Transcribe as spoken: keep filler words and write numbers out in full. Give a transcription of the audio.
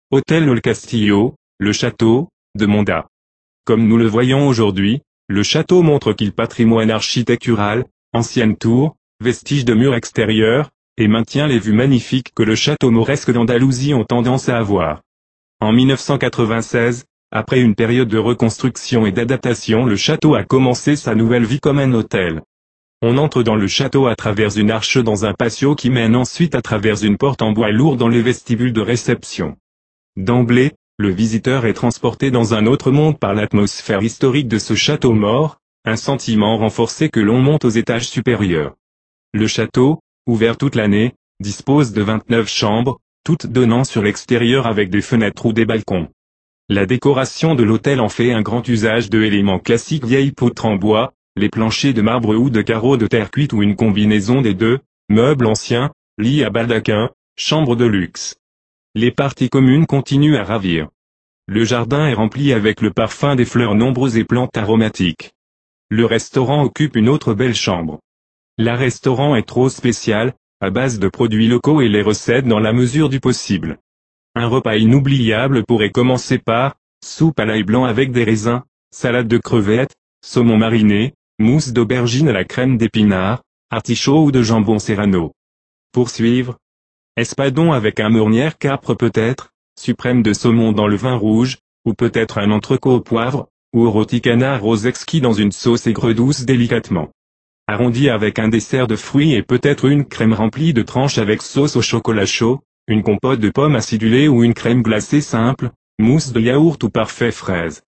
Hôtel El Castillo, le château, de Monda. Comme nous le voyons aujourd'hui, le château montre qu'il patrimoine architectural, ancienne tour, vestiges de murs extérieurs, et maintient les vues magnifiques que le château mauresque d'Andalousie ont tendance à avoir. En mille neuf cent quatre-vingt-seize, après une période de reconstruction et d'adaptation, le château a commencé sa nouvelle vie comme un hôtel. On entre dans le château à travers une arche dans un patio qui mène ensuite à travers une porte en bois lourd dans les vestibules de réception. D'emblée, le visiteur est transporté dans un autre monde par l'atmosphère historique de ce château mort, un sentiment renforcé que l'on monte aux étages supérieurs. Le château, ouvert toute l'année, dispose de vingt-neuf chambres, toutes donnant sur l'extérieur avec des fenêtres ou des balcons. La décoration de l'hôtel en fait un grand usage de éléments classiques vieilles poutres en bois, les planchers de marbre ou de carreaux de terre cuite ou une combinaison des deux, meubles anciens, lits à baldaquin, chambres de luxe. Les parties communes continuent à ravir. Le jardin est rempli avec le parfum des fleurs nombreuses et plantes aromatiques. Le restaurant occupe une autre belle chambre. La restaurant est trop spécial, à base de produits locaux et les recettes dans la mesure du possible. Un repas inoubliable pourrait commencer par soupe à l'ail blanc avec des raisins, salade de crevettes, saumon mariné, mousse d'aubergine à la crème d'épinards, artichaut ou de jambon serrano. Poursuivre, espadon avec un meurnière capre peut-être, suprême de saumon dans le vin rouge, ou peut-être un entrecôte au poivre, ou au rôti canard rose exquis dans une sauce aigre douce délicatement. Arrondi avec un dessert de fruits et peut-être une crème remplie de tranches avec sauce au chocolat chaud, une compote de pommes acidulées ou une crème glacée simple, mousse de yaourt ou parfait fraise.